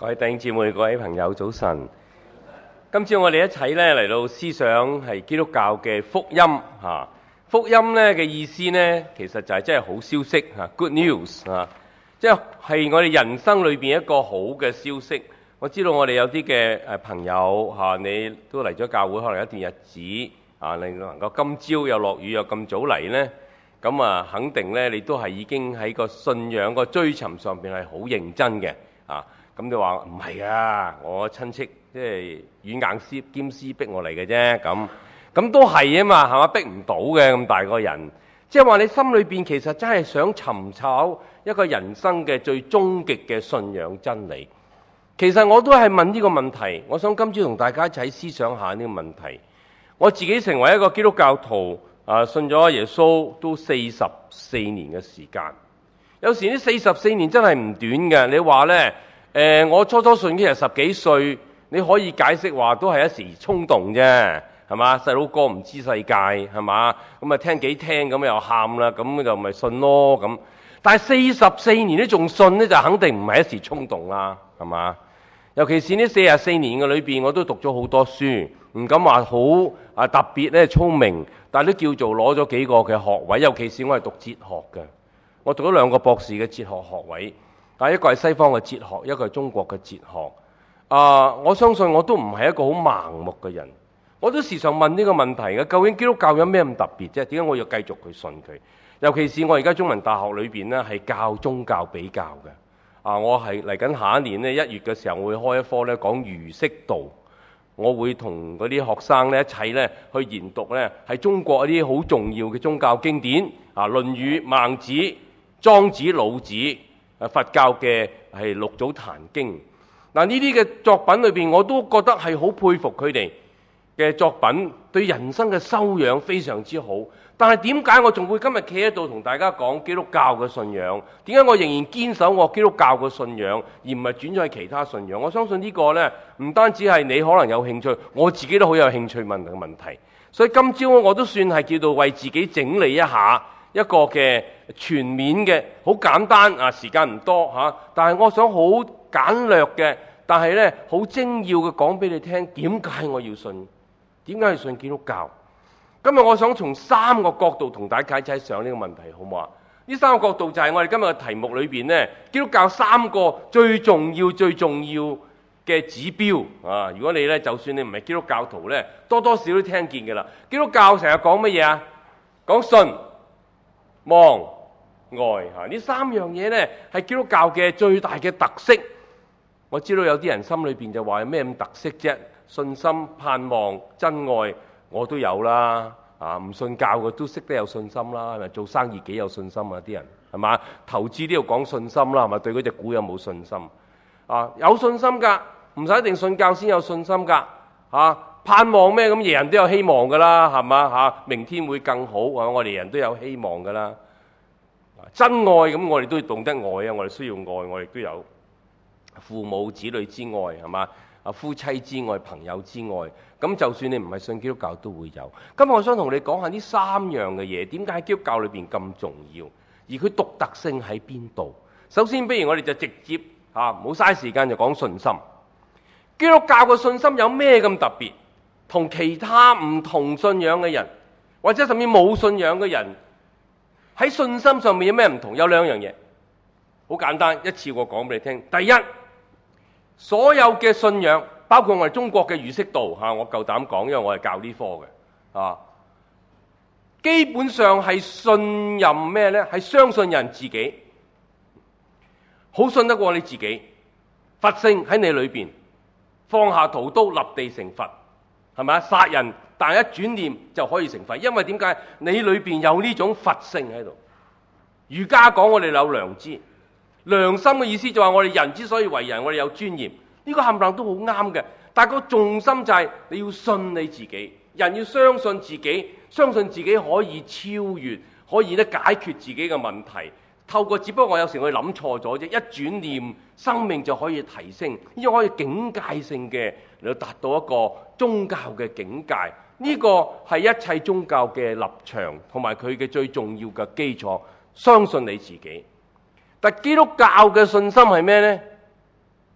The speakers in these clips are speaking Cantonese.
各位弟兄姊妹、各位朋友，早晨。今朝我哋一齊咧嚟到思想係基督教嘅福音嚇。福音咧嘅意思咧，其實就係真係好消息嚇 ，good news 嚇，即係我哋人生裏邊一個好嘅消息。我知道我哋有啲嘅朋友嚇，你都嚟咗教會可能一段日子啊，你能夠今朝又落雨又咁早嚟咧，咁啊肯定咧你都係已經喺個信仰個追尋上邊係好認真嘅啊。咁你話唔係啊？我親戚即係軟硬絲兼絲逼我嚟嘅啫，咁都係啊嘛，係嘛？逼唔到嘅咁大個人，即係話你心裏邊其實真係想尋找一個人生嘅最終極嘅信仰真理。其實我都係問呢個問題，我想今朝同大家一齊思想下呢個問題。我自己成為一個基督教徒啊，信咗耶穌都44年嘅時間。有時呢44年真係唔短嘅。你話呢？我初信其實10幾歲，你可以解釋話都係一時衝動啫，係嘛？細佬哥唔知世界，係嘛？咁啊聽幾聽咁又喊啦，咁就咪信咯咁。但係44年都仲信呢，就肯定唔係一時衝動啦，係嘛？尤其是呢44年嘅裏邊，我都讀咗好多書，唔敢話好特別咧聰明，但係都叫做攞咗幾個嘅學位。尤其是我係讀哲學嘅，我讀咗2個博士嘅哲學學位。一個係西方嘅哲學，一個係中國嘅哲學。我相信我都唔係一個好盲目嘅人，我都時常問呢個問題嘅，究竟基督教有咩咁特別啫？點解我要繼續去信佢？尤其是我而家中文大學裏邊呢，係教宗教比較嘅。我係嚟緊下一年呢1月嘅時候，我會開一科呢講儒釋道。我會同嗰啲學生呢一齊呢去研讀呢係中國一啲好重要嘅宗教經典《論語》、孟子、莊子、老子。佛教嘅係六祖壇經，呢啲嘅作品裏邊，我都覺得係好佩服佢哋嘅作品，對人生嘅修養非常之好。但係點解我仲會今日企喺度同大家講基督教嘅信仰？點解我仍然堅守我基督教嘅信仰，而唔係轉咗去其他信仰？我相信呢個呢，唔單止係你可能有興趣，我自己都好有興趣問嘅問題。所以今朝我都算係叫做為自己整理一下。一個嘅全面嘅好簡單時間唔多但係我想好簡略嘅，但係呢好精要嘅講俾你聽，點解我要信？點解要信基督教？今日我想從3個角度同大家解上呢個問題，好唔好啊？呢3個角度就係我哋今日嘅題目裏邊呢，基督教3個最重要嘅指標啊！如果你呢，就算你唔係基督教徒呢，多多少少都聽見嘅啦。基督教成日講乜嘢啊？講信、望、愛呢3樣嘢呢，係基督教嘅最大嘅特色。我知道有啲人心裏邊就話有咩咁特色啫？信心、盼望、真愛，我都有啦。唔信教嘅都識得有信心啦，係咪？做生意幾有信心啊？啲人係嘛？投資都要講信心啦，係咪？對嗰隻股有冇信心？有信心㗎，唔使一定信教先有信心㗎。盼望咩？咁人都有希望㗎啦，係嘛？明天會更好，我哋人都有希望㗎啦。真愛咁，我哋都要懂得愛啊！我哋需要愛，我哋都有父母子女之愛，係嘛？夫妻之愛、朋友之愛。咁就算你唔係信基督教，都會有。今日我想同你講下呢3樣嘅嘢，點解喺基督教裏邊咁重要，而佢獨特性喺邊度？首先，不如我哋就直接唔好嘥時間就講信心。基督教嘅信心有咩咁特別？同其他唔同信仰嘅人，或者甚至冇信仰嘅人，喺信心上面有咩唔同？有2樣嘢，好簡單，一次過講俾你聽。第一，所有嘅信仰，包括我哋中國嘅儒釋道我夠膽講，因為我係教呢科嘅基本上係信任咩呢？係相信人自己，好信得過你自己，佛性喺你裏邊，放下屠刀立地成佛，係咪啊？殺人但一轉念就可以成佛，因為點解？你裏邊有呢種佛性喺度。儒家講我哋有良知，良心嘅意思就係我哋人之所以為人，我哋有尊嚴，呢個冚唪唥都好啱嘅。但係個重心就係你要信你自己，人要相信自己，相信自己可以超越，可以咧解決自己嘅問題。透過只不過我有時我諗錯咗啫，一轉念生命就可以提升，呢個可以境界性嘅嚟到達到一個宗教嘅境界。呢個係一切宗教嘅立場同埋佢嘅最重要嘅基礎。相信你自己。但基督教嘅信心係咩呢？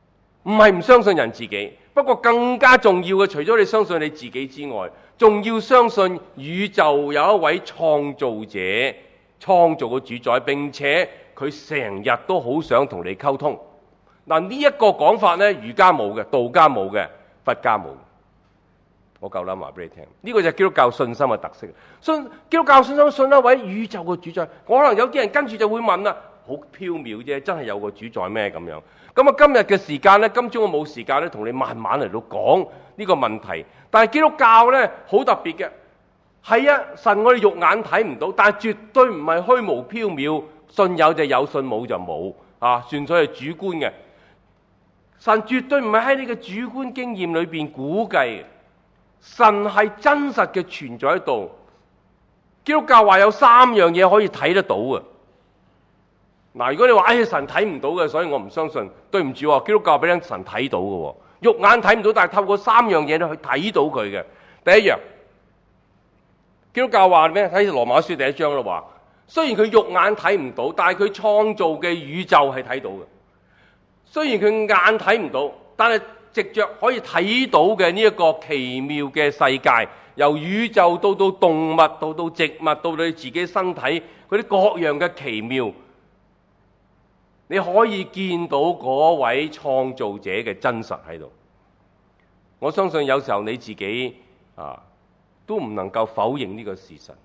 唔係唔相信人自己，不過更加重要嘅，除咗你相信你自己之外，仲要相信宇宙有一位創造者，創造嘅主宰，並且佢成日都好想同你溝通。嗱，呢一個講法呢，儒家冇嘅，道家冇嘅，佛家冇嘅。我夠膽話俾你聽，呢個就係基督教信心嘅特色。基督教信心信一位宇宙嘅主宰，可能有啲人跟住就會問啦，好飄渺啫，真係有個主宰咩咁樣？咁啊，今日嘅時間呢，今朝我冇時間咧，同你慢慢嚟到講呢個問題。但係基督教呢，好特別嘅，係啊，神我哋肉眼睇唔到，但係絕對唔係虛無縹緲，信有就有，信冇就冇啊，純粹係主觀嘅。神絕對唔係喺你嘅主觀經驗裏邊估計，神係真實嘅存在喺度。基督教話有3樣嘢可以睇得到嘅。嗱，如果你話神睇唔到嘅，所以我唔相信，對唔住，基督教俾你神睇到嘅，肉眼睇唔到，但係透過3樣嘢咧去睇到佢嘅。第一樣，基督教話咩？睇羅馬書第1章啦，話雖然佢肉眼睇唔到，但係佢創造嘅宇宙係睇到嘅。雖然佢眼睇唔到，但係藉着可以睇到嘅呢一個奇妙嘅世界，由宇宙到動物，到植物，到你自己身體嗰啲各樣嘅奇妙，你可以見到嗰位創造者嘅真實喺度。我相信有時候你自己都唔能夠否認呢個事實。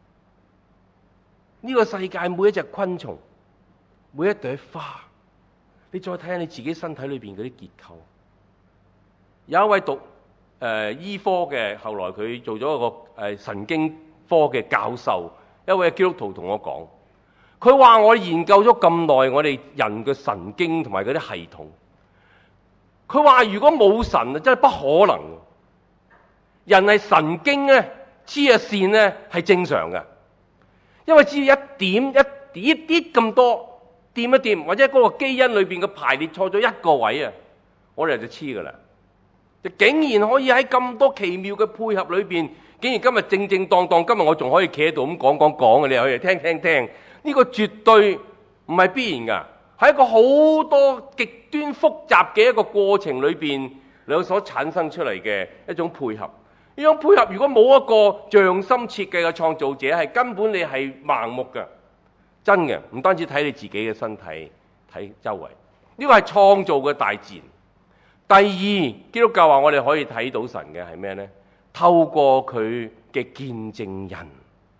呢個世界每一隻昆蟲，每一朵花，你再睇下你自己身體裏邊嗰啲結構。有一位讀醫科嘅，後來佢做咗一個神經科嘅教授，一位基督徒同我講，佢話我研究咗咁耐，我哋人嘅神經同埋嗰啲系統，佢話如果冇神啊，真係不可能。人係神經咧，黐下線咧係正常嘅，因為只要一點一啲咁多掂一掂，或者嗰個基因裏邊嘅排列錯咗一個位啊，我哋就黐噶啦。就竟然可以喺咁多奇妙嘅配合裏邊，竟然今日正正當當，今日我仲可以企喺度咁講嘅，你又可以聽。呢個絕對唔係必然噶，喺一個好多極端複雜嘅一個過程裏邊，你所產生出嚟嘅一種配合。呢種配合如果冇一個匠心設計嘅創造者，係根本你係盲目嘅，真嘅。唔單止睇你自己嘅身體，睇周圍，呢個係創造嘅大自然。第二，基督教話我哋可以睇到神嘅係咩呢？透過佢嘅見證人。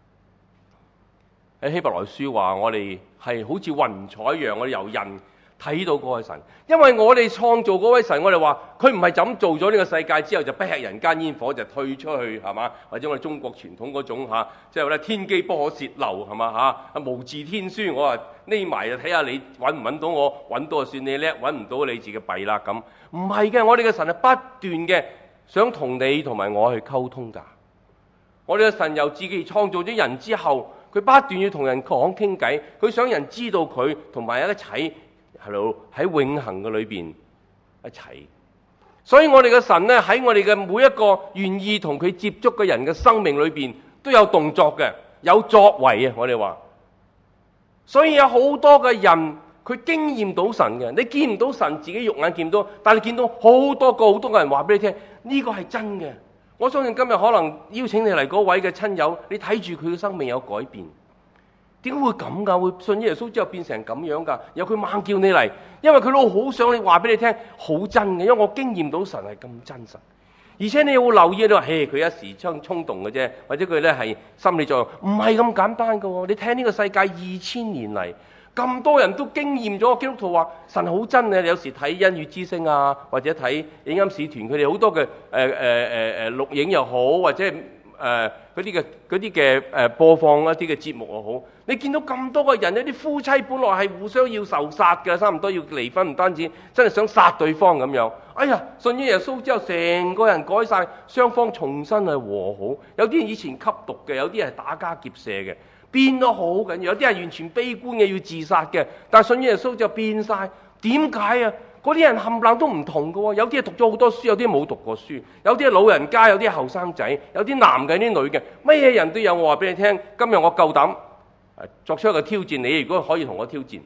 喺希伯來書話我哋係好似雲彩一樣，我哋由人睇到嗰位神。因為我哋創造嗰位神，我哋話佢唔係就咁做咗呢個世界之後就不吃人間煙火就退出去，係嘛？或者我哋中國傳統嗰種即係咧天機不可洩漏，係嘛無字天書，我話匿埋就睇下你揾唔揾到我，揾到就算你叻，揾唔到你自己弊啦咁。唔係嘅，我哋嘅神係不斷嘅想同你同埋我去溝通㗎。我哋嘅神由自己創造咗人之後，佢不斷要同人講傾偈，佢想人知道佢，同埋一齊喺永恆嘅裏邊一齊。所以我哋嘅神呢，喺我哋嘅每一個願意同佢接觸嘅人嘅生命裏邊都有動作嘅，有作為啊！我哋話，所以有好多嘅人佢經驗到神嘅，你見唔到神，自己肉眼見到，但係你見到好多個人話俾你聽，呢個係真嘅。我相信今日可能邀請你嚟嗰位嘅親友，你睇住佢嘅生命有改變。點解會咁㗎？會信耶穌之後變成咁樣㗎？有佢猛叫你嚟，因為佢都好想你話俾你聽，好真嘅。因為我經驗到神係咁真實，而且你要留意，你話佢一時衝動嘅啫，或者佢咧係心理作用，唔係咁簡單㗎。你睇呢個世界2000年嚟，咁多人都經驗咗。基督徒話神好真嘅。你有時睇恩與之聲或者睇影音使團，佢哋好多嘅錄影又好，或者嗰啲嘅播放一啲嘅節目又好，你見到咁多個人，有啲夫妻本來係互相要仇殺嘅，差唔多要離婚，唔單止真係想殺對方咁樣。哎呀，信咗耶穌之後，成個人改晒，雙方重新係和好。有啲人以前吸毒嘅，有啲人係打家劫舍嘅，變得好緊要。有啲人完全悲觀嘅，要自殺嘅，但係信咗耶穌就變晒。點解啊？嗰啲人冚唪唥都唔同嘅喎，有啲係讀咗好多書，有啲冇讀過書，有啲係老人家，有啲係後生仔，有啲男嘅，有啲女嘅，乜嘢人都有。我話俾你聽，今日我夠膽作出一個挑戰，你如果可以同我挑戰，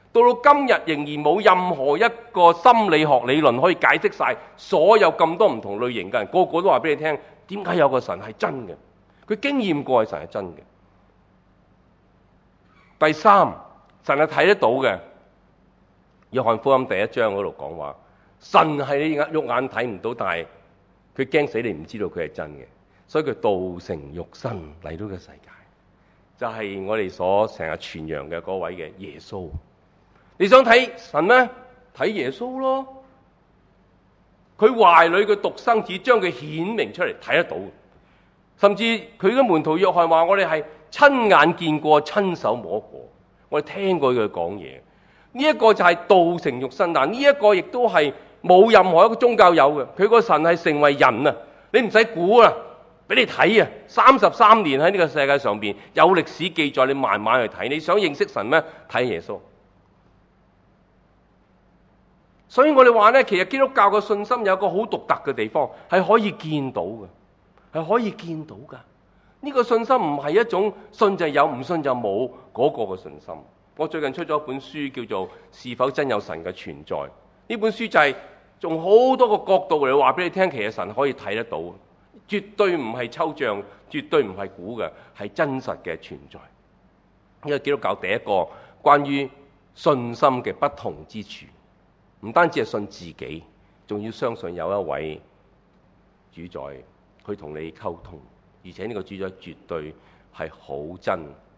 到今日仍然冇任何一個心理學理論可以解釋晒所有咁多唔同類型嘅人，個個都話俾你聽點解有個神係真嘅，佢經驗過係神係真嘅。第三，神係睇得到嘅。約翰福音第1章嗰度講話，神係你肉眼睇唔到，但係佢驚死你唔知道佢係真嘅，所以佢道成肉身嚟到個世界，就係我哋所成日傳揚嘅嗰位嘅耶穌。你想睇神咩？睇耶穌咯。佢懷裏嘅獨生子將佢顯明出嚟，睇得到。甚至佢嘅門徒約翰話：我哋係親眼見過、親手摸過，我哋聽過佢講嘢。呢一個就係道成肉身，但呢一個亦都係冇任何一個宗教有嘅。佢個神係成為人啊！你唔使估啦，俾你睇啊！33年喺呢個世界上邊有歷史記載，你慢慢去睇。你想認識神咩？睇耶穌。所以我哋話呢，其實基督教嘅信心有一個好獨特嘅地方，係可以見到嘅，係可以見到㗎。呢個信心唔係一種信就有，唔信就冇嗰個嘅信心。我最近出咗一本書叫做《是否真有神嘅存在》。呢本書就係從好多個角度嚟話俾你聽，其實神可以睇得到，絕對唔係抽象，絕對唔係估嘅，係真實嘅存在。呢個基督教第一個關於信心嘅不同之處，唔單止係信自己，仲要相信有一位主宰去同你溝通，而且呢個主宰絕對係好真。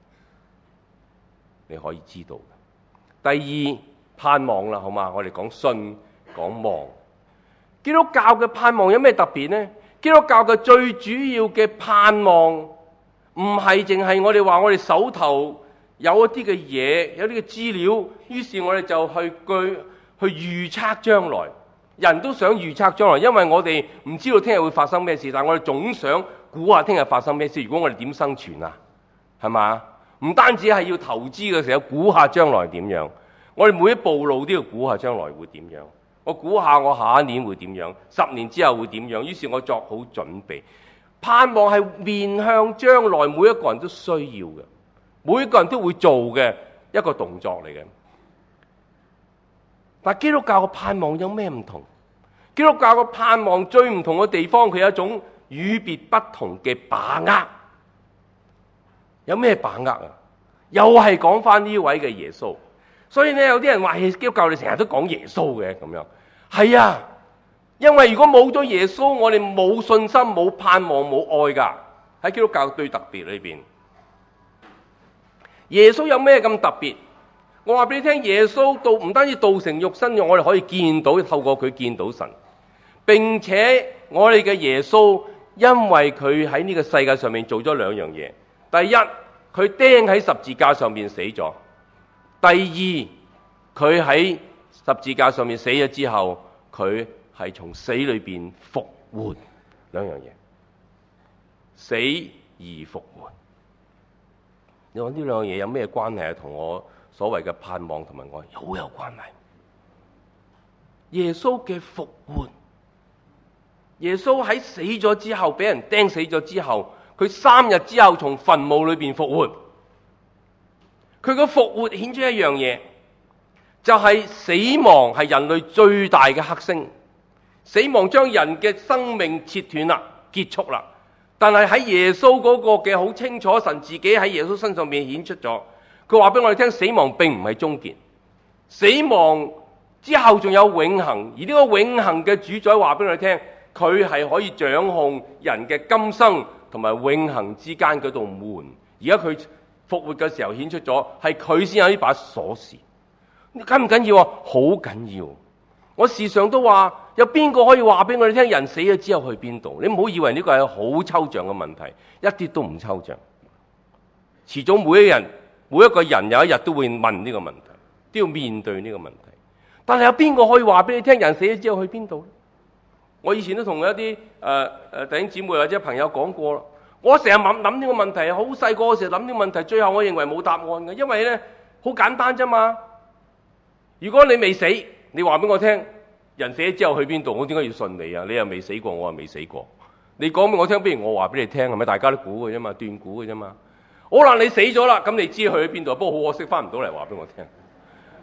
你可以知道。第二，盼望啦，好嘛？我哋講信，講望。基督教嘅盼望有咩特別呢？基督教嘅最主要嘅盼望，唔係淨係我哋話我哋手頭有一啲嘅嘢，有啲嘅資料，於是我哋就去預測將來。人都想預測將來，因為我哋唔知道聽日會發生咩事，但係我哋總想估下聽日發生咩事。如果我哋點生存啊？係嘛？唔單止係要投資嘅時候估下將來點樣，我哋每一步路都要估下將來會點樣。我估下我下一年會點樣，10年之後會點樣，於是我作好準備。盼望係面向將來，每一個人都需要嘅，每一個人都會做嘅一個動作嚟嘅。但基督教嘅盼望有咩唔同？基督教嘅盼望最唔同嘅地方，佢有一種與別不同嘅把握。有咩把握啊？又係講翻呢位嘅耶穌。所以呢，有啲人話基督教你成日都講耶穌嘅咁樣。係啊，因為如果冇咗耶穌，我哋冇信心、冇盼望、冇愛㗎。喺基督教最特別裏邊，耶穌有咩咁特別？我話俾你聽，耶穌唔單止道成肉身，我哋可以見到，透過佢見到神。並且我哋嘅耶穌，因為佢喺呢個世界上面做咗兩樣嘢。第一，佢釘喺十字架上面死咗；第二，佢喺十字架上面死咗之後，佢係從死裏邊復活。兩樣嘢，死而復活。你話呢兩樣嘢有咩關係啊？同我所謂嘅盼望同埋愛好有關係。耶穌嘅復活，耶穌喺死咗之後，俾人釘死咗之後，佢3日之後從墳墓裏邊復活。佢個復活顯出一樣嘢，就係死亡係人類最大嘅黑星。死亡將人嘅生命切斷啦，結束啦。但係喺耶穌嗰個嘅好清楚，神自己喺耶穌身上面顯出咗。佢話俾我哋聽，死亡並唔係終結，死亡之後仲有永恆。而呢個永恆嘅主宰話俾我哋聽，佢係可以掌控人嘅今生同埋永恆之間嗰道門。而家佢復活嘅時候顯出咗，係佢先有呢把鎖匙。緊唔緊要啊？好緊要。我時常都話，有邊個可以話俾我哋聽，人死咗之後去邊度？你唔好以為呢個係好抽象嘅問題，一啲都唔抽象。遲早每一個人有一日都會問呢個問題，都要面對呢個問題。但係有邊個可以話俾你聽，人死咗之後去邊度？我以前都同一啲弟兄姊妹或者朋友講過啦。我成日諗呢個問題，好細個嘅時候諗呢個問題，最後我認為冇答案嘅，因為呢好簡單啫嘛。如果你未死，你話俾我聽，人死咗之後去邊度？我點解要信你啊？你又未死過，我又未死過。你講俾我聽，不如我話俾你聽，係咪？大家都估嘅啫嘛，斷估嘅啫嘛。好啦，你死咗啦，咁你知去邊度？不過好可惜，翻唔到嚟話俾我聽，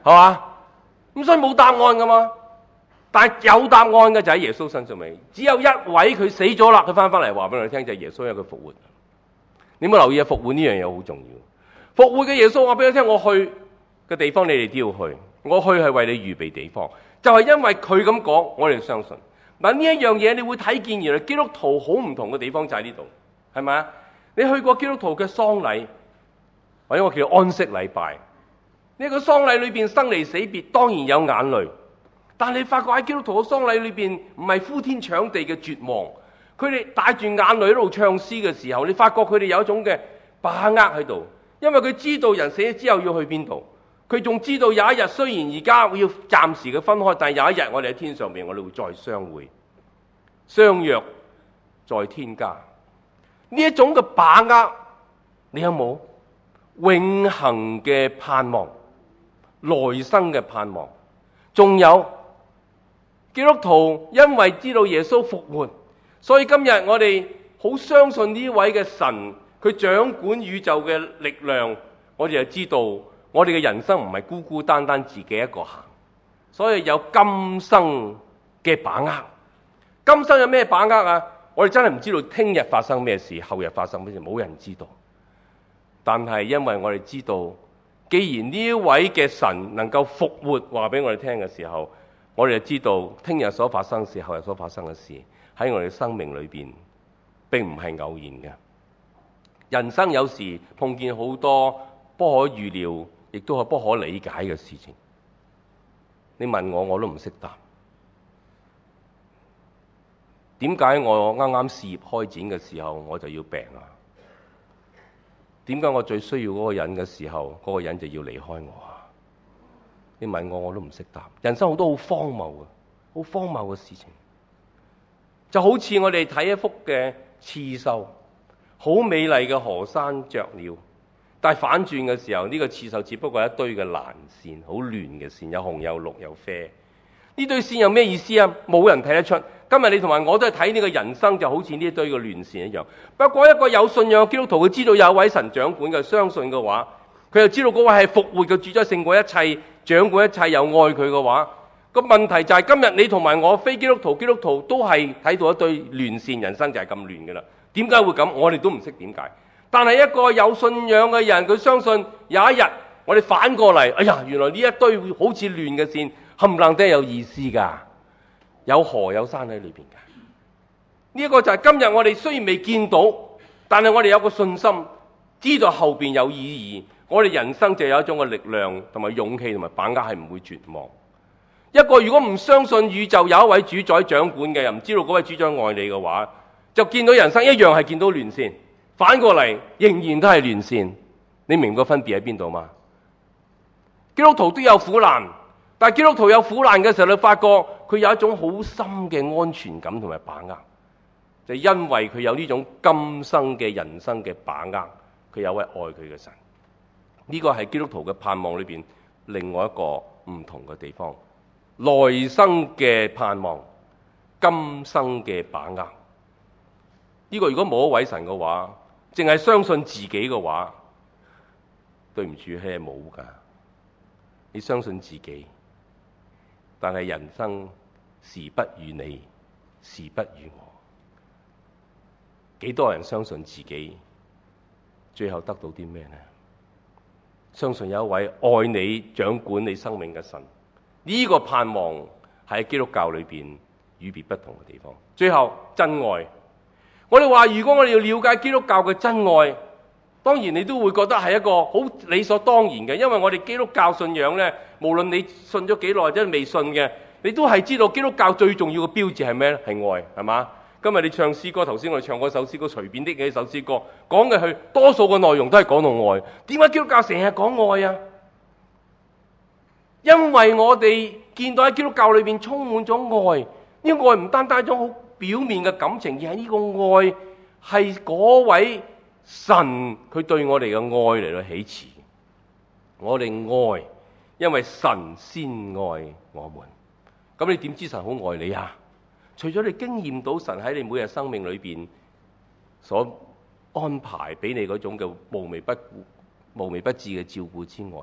係嘛？咁所以冇答案噶嘛。但係有答案嘅就喺耶穌身上面，只有一位佢死咗啦，佢翻嚟話俾我哋聽就係耶穌有佢復活。你有冇留意啊？復活呢樣嘢好重要。復活嘅耶穌話俾我聽，我去嘅地方你哋都要去，我去係為你預備地方，就係因為佢咁講，我哋相信。嗱，呢一樣嘢你會睇見，原來基督徒好唔同嘅地方就喺呢度，係咪啊？你去過基督徒嘅喪禮，或者我叫安息禮拜，呢個喪禮裏邊生離死別，當然有眼淚。但你發覺喺基督徒嘅喪禮裏邊，唔係呼天搶地嘅絕望，佢哋帶住眼淚喺度唱詩嘅時候，你發覺佢哋有一種嘅把握喺度，因為佢知道人死咗之後要去邊度，佢仲知道有一日雖然而家要暫時嘅分開，但係有一日我哋喺天上面，我哋會再相會，相約在天家。呢一種嘅把握，你有冇永恆嘅盼望、來生嘅盼望？仲有基督徒因為知道耶穌復活，所以今日我哋好相信呢位嘅神，佢掌管宇宙嘅力量。我哋就知道我哋嘅人生唔係孤孤單單自己一個行，所以有今生嘅把握。今生有咩把握啊？我哋真係唔知道聽日發生咩事，後日發生咩事，冇人知道。但係因為我哋知道，既然呢一位嘅神能夠復活話俾我哋聽嘅時候，我哋就知道聽日所發生嘅事，後日所發生嘅事，喺我哋生命裏邊並唔係偶然嘅。人生有時碰見好多不可預料，亦都係不可理解嘅事情。你問我，我都唔識答。點解我啱啱事業開展嘅時候我就要病啊？點解我最需要嗰個人嘅時候，嗰個人就要離開我啊？你問我，我都唔識答。人生好多好荒謬嘅，好荒謬嘅事情，就好似我哋睇一幅嘅刺繡，好美麗嘅河山雀鳥，但係反轉嘅時候，呢個刺繡只不過係一堆嘅藍線，好亂嘅線，有紅有綠有啡。呢堆線有咩意思啊？冇人睇得出。今日你同埋我都係睇呢個人生，就好似呢一堆嘅亂線一樣。不過一個有信仰嘅基督徒，佢知道有一位神掌管嘅，相信嘅話，佢就知道嗰位係復活嘅主宰，勝過一切，掌管一切，又愛佢嘅話。個問題就係今日你同埋我非基督徒，基督徒都係睇到一堆亂線，人生就係咁亂嘅啦。點解會咁？我哋都唔識點解。但係一個有信仰嘅人，佢相信有一日我哋反過嚟，哎呀，原來呢一堆好似亂嘅線，冚唪唥都係有意思㗎，有河有山喺裏邊㗎。呢一個就係今日我哋雖然未見到，但係我哋有個信心，知道後邊有意義。我哋人生就有一種嘅力量同埋勇氣同埋把握，係唔會絕望。一個如果唔相信宇宙有一位主宰掌管嘅，又唔知道嗰位主宰愛你嘅話，就見到人生一樣係見到亂線，反過嚟仍然都係亂線。你明個分別喺邊度嗎？基督徒都有苦難，但係基督徒有苦難嘅時候，你發覺佢有一種好深嘅安全感同埋把握，就因為佢有呢種今生嘅人生嘅把握，佢有位愛佢嘅神。呢個係基督徒嘅盼望裏邊另外一個唔同嘅地方。來生嘅盼望，今生嘅把握。呢個如果冇一位神嘅話，淨係相信自己嘅話，對唔住，係冇㗎。你相信自己，但係人生時不與你，時不與我。幾多人相信自己，最後得到啲咩呢？相信有一位愛你、掌管你生命嘅神。呢個盼望喺基督教裏邊與別不同嘅地方。最後，真愛。我哋話，如果我哋要了解基督教嘅真愛，當然你都會覺得係一個好理所當然嘅，因為我哋基督教信仰呢，無論你信咗幾耐或者未信嘅，你都係知道基督教最重要嘅標誌係咩呢？係愛，係嘛？今日你唱詩歌，頭先我哋唱嗰首詩歌，隨便的嘅一首詩歌，講嘅係多數嘅內容都係講到愛。點解基督教成日講愛啊？因為我哋見到喺基督教裏邊充滿咗愛，呢個愛唔單單一種好表面嘅感情，而係呢個愛係嗰位神佢對我哋嘅愛嚟到起始。我哋愛，因為神先愛我們。咁你點知神好愛你啊？除咗你經驗到神喺你每日生命裏邊所安排俾你嗰種嘅無微不至嘅照顧之外，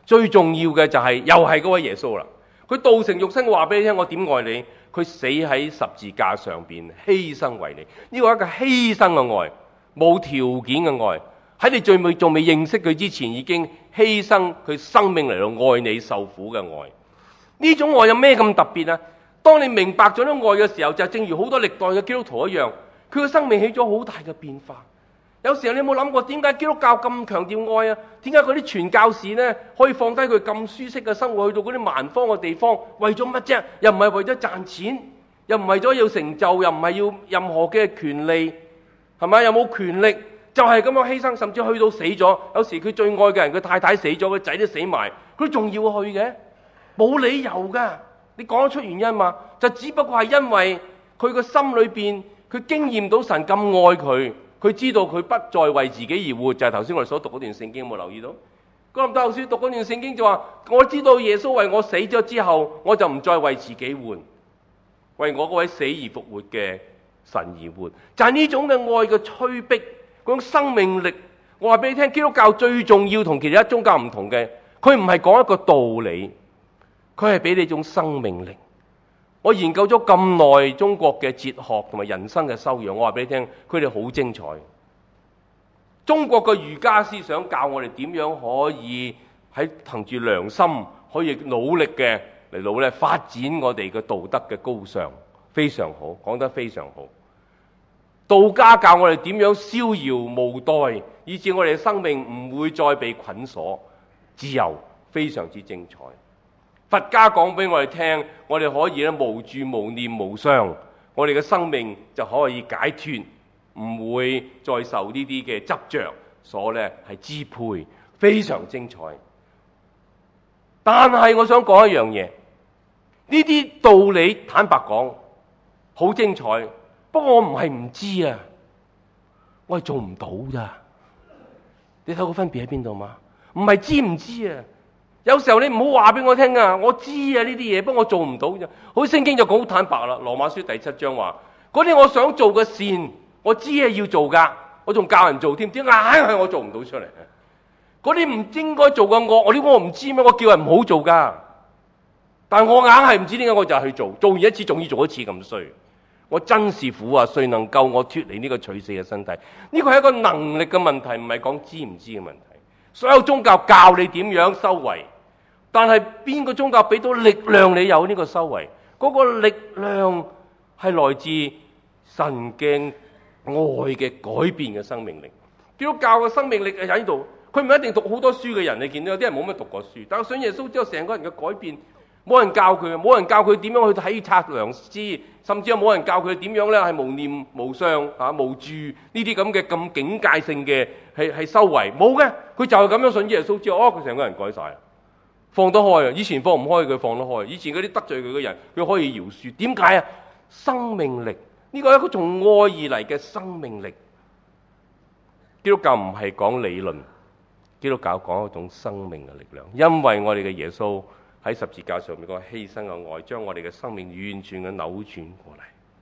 最重要嘅就係又係嗰位耶穌啦。佢道成肉身，話俾你聽，我點愛你。佢死喺十字架上邊，犧牲為你。呢個係一個犧牲嘅愛，冇條件嘅愛。喺你仲未認識佢之前，已經犧牲佢生命嚟到愛你受苦嘅愛。呢種愛有咩咁特別啊？當你明白咗呢愛嘅時候，就正如好多歷代嘅基督徒一樣，佢嘅生命起咗好大嘅變化。有時候你有冇諗過，點解基督教咁強調愛啊？點解嗰啲傳教士呢可以放低佢咁舒適嘅生活，去到嗰啲蠻荒嘅地方，為咗乜啫？又唔係為咗賺錢，又唔係為咗要成就，又唔係要任何嘅權利，係咪？又冇權力，就係咁樣犧牲，甚至去到死咗。有時佢最愛嘅人，佢太太死咗，佢仔都死埋，佢仲要去嘅？冇理由噶。你講得出原因嘛？就只不過係因為佢個心裏邊，佢經驗到神咁愛佢。佢知道佢不再為自己而活，就係頭先我哋所讀嗰段聖經，有冇留意到？哥林多後書讀嗰段聖經就話：我知道耶穌為我死咗之後，我就唔再為自己活，為我嗰位死而復活嘅神而活。就係呢種嘅愛嘅催逼，嗰種生命力。我話俾你聽，基督教最重要同其他宗教唔同嘅，佢唔係講一個道理，佢係俾你種生命力。我研究咗咁耐中國嘅哲學同埋人生嘅修養，我話俾你聽，佢哋好精彩。中國嘅儒家思想教我哋點樣可以喺憑住良心，可以努力嘅嚟發展我哋嘅道德嘅高尚，非常好，講得非常好。道家教我哋點樣逍遙無待，以致我哋嘅生命唔會再被捆鎖，自由，非常之精彩。佛家講俾我哋聽，我哋可以咧無住無念無相，我哋嘅生命就可以解脫，唔會再受呢啲嘅執着所咧係支配，非常精彩。但係我想講一樣嘢，呢啲道理坦白講好精彩，不過我唔係唔知啊，我係做唔到咋。你睇個分別喺邊度嘛？唔係知唔知啊？有時候你唔好話俾我聽啊，我知啊呢啲嘢，不過我做唔到啫。好似聖經就講好坦白啦，《羅馬書》第7章話：嗰啲我想做嘅善，我知係要做噶，我仲教人做添，點解硬係我做唔到出嚟？嗰啲唔應該做嘅惡，我唔知咩，我叫人唔好做噶。但我硬係唔知點解，我就去做，做完一次仲要做一次咁衰。我真是苦啊！誰能救我脫離呢個取死嘅身體？呢個係一個能力嘅問題，唔係講知唔知嘅問題。所有宗教教你點樣修為。但係邊個宗教俾到力量你有呢個修為？嗰個力量係來自神嘅愛嘅改變嘅生命力。基督教嘅生命力係喺度，佢唔一定讀好多書嘅人，你見到有啲人冇乜讀過書，但係信耶穌之後，成個人嘅改變，冇人教佢，冇人教佢點樣去體察良知，甚至有冇人教佢點樣咧係無念無相無住呢啲咁境界性嘅係修為，冇嘅，佢就係咁樣信耶穌之後，佢成個人改晒。放得開啊！以前放唔開，佢放得開。以前嗰啲得罪佢嘅人，佢可以饒恕。點解啊？生命力，呢個係一個從愛而嚟嘅生命力。基督教唔係講理論，基督教講一種生命嘅力量。因為我哋嘅耶穌喺十字架上面個犧牲嘅愛，將我哋嘅生命完全嘅扭轉過嚟。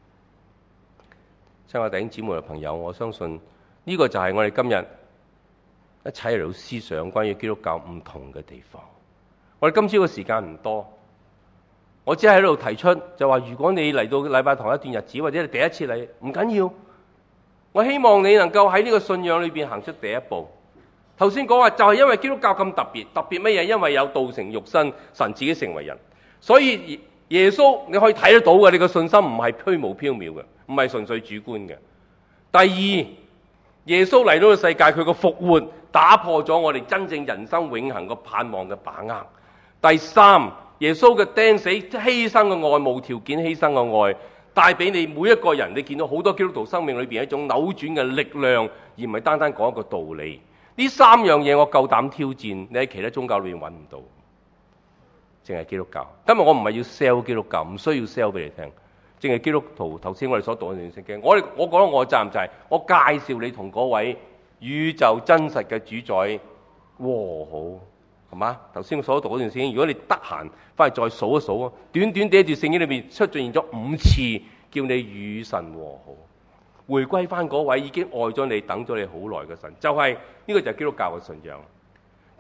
親愛的弟兄姊妹嘅朋友，我相信呢個就係我哋今日一齊嚟到思想關於基督教唔同嘅地方。我哋今朝嘅時間唔多，我只係喺度提出就話，如果你嚟到禮拜堂一段日子，或者你第一次嚟，唔緊要。我希望你能夠喺呢個信仰裏邊行出第一步。頭先講話就係因為基督教咁特別，特別乜嘢？因為有道成肉身，神自己成為人，所以耶穌你可以睇得到嘅，你個信心唔係虛無縹緲嘅，唔係純粹主觀嘅。第二，耶穌嚟到個世界，佢個復活打破咗我哋真正人生永恆個盼望嘅把握。第三，耶穌嘅釘死犧牲嘅愛，無條件犧牲嘅愛，帶俾你每一個人，你見到好多基督徒生命裏邊一種扭轉嘅力量，而唔係單單講一個道理。呢三樣嘢我夠膽挑戰，你喺其他宗教裏邊揾唔到，淨係基督教。今日我唔係要 sell 基督教，唔需要 sell 俾你聽，淨係基督徒。頭先我哋所讀嘅段聖經，我講到我嘅責任就係我介紹你同嗰位宇宙真實嘅主宰和好。係嘛？頭先我所讀嗰段聖經，如果你得閒翻去再數一數啊，短短地一段聖經裏面出現咗5次，叫你與神和好，回歸翻嗰位已經愛咗你、等咗你好耐嘅神，就係呢個就係基督教嘅信仰。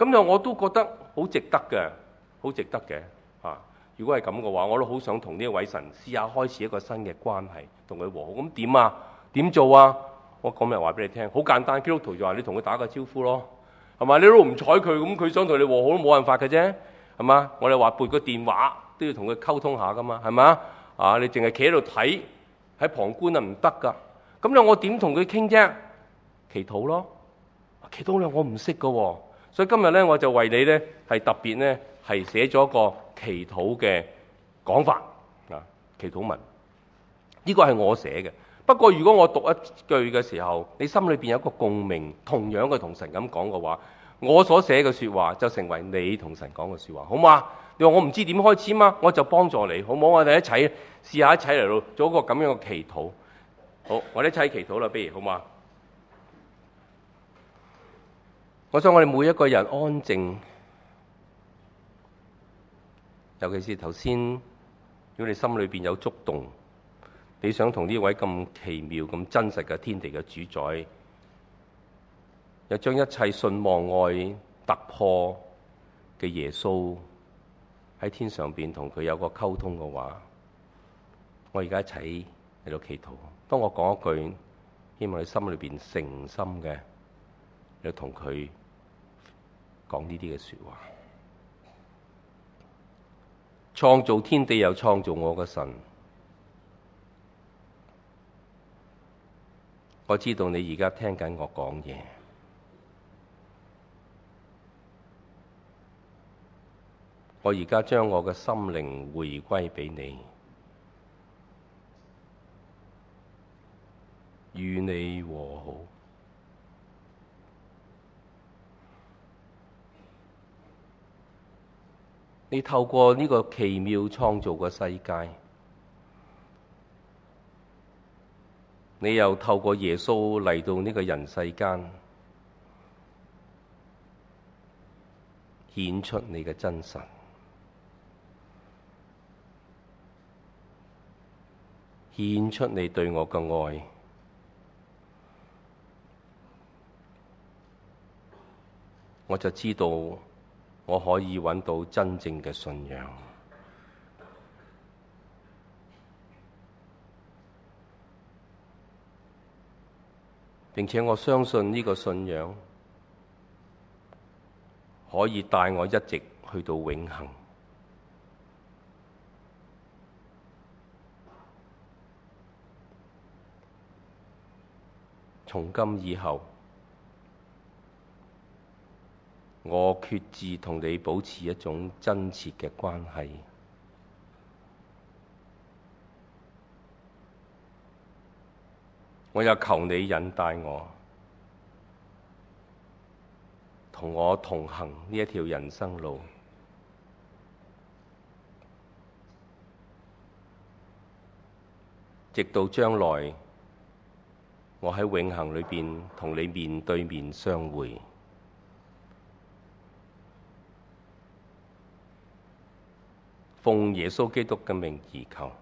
咁就我都覺得好值得嘅，好值得嘅啊！如果係咁嘅話，我都好想同呢位神試下開始一個新嘅關係，同佢和好。咁點啊？點做啊？我今日話俾你聽，好簡單。基督徒就話你同佢打個招呼咯，係嘛？你都唔睬佢，咁佢想同你和好都冇辦法嘅啫，係嘛？我哋話撥個電話都要同佢溝通下噶嘛，係嘛？啊，你淨係企喺度睇，喺旁觀啊唔得噶。咁咧我點同佢傾啫？祈禱咯，祈禱咧我唔識噶喎，所以今日咧我就為你咧係特別咧係寫咗一個祈禱嘅講法啊，祈禱文。呢個係我寫嘅。不過如果我讀一句嘅時候，你心裏邊有一個共鳴，同樣嘅同神咁講嘅話，我所寫嘅說話就成為你同神講嘅說話，好嘛？你話我唔知點開始嘛，我就幫助你，好唔好？我哋一齊試下一齊嚟到做一個咁樣嘅祈禱。好，我哋一齊祈禱啦，不如好嘛？我想我哋每一個人安靜，尤其是頭先，如果你心裏邊有觸動，你想同呢位咁奇妙、咁真實嘅天地嘅主宰，又將一切信望愛突破嘅耶穌喺天上邊同佢有個溝通嘅話，我而家一齊喺度祈禱。當我講一句，希望你心裏邊誠心嘅，你同佢講呢啲嘅說話。創造天地又創造我嘅神，我知道你而家聽緊我講嘢，我而家將我嘅心靈回歸俾你，與你和好。你透過呢個奇妙創造嘅世界，你又透過耶穌嚟到呢個人世間，顯出你嘅真實，顯出你對我嘅愛。我就知道我可以揾到真正嘅信仰，並且我相信呢個信仰可以帶我一直去到永恆。從今以後，我決志同你保持一種真切嘅關係。我又求你引帶我，同我同行呢一條人生路，直到將來我喺永恆裏邊同你面對面相會。奉耶穌基督嘅名而求，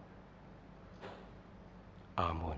阿門。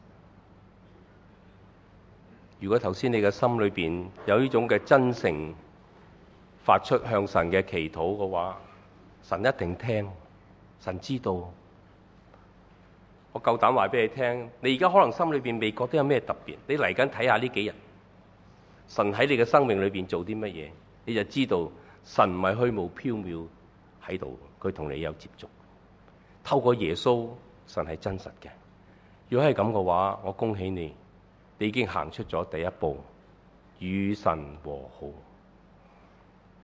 如果頭先你嘅心裏邊有呢種嘅真誠發出向神嘅祈禱嘅話，神一定聽，神知道。我夠膽話俾你聽，你而家可能心裏邊未覺得有咩特別，你嚟緊睇下呢幾日，神喺你嘅生命裏邊做啲乜嘢，你就知道神唔係虛無縹緲喺度，佢同你有接觸。透過耶穌，神係真實嘅。如果係咁嘅話，我恭喜你，你已經行出咗第一步，與神和好。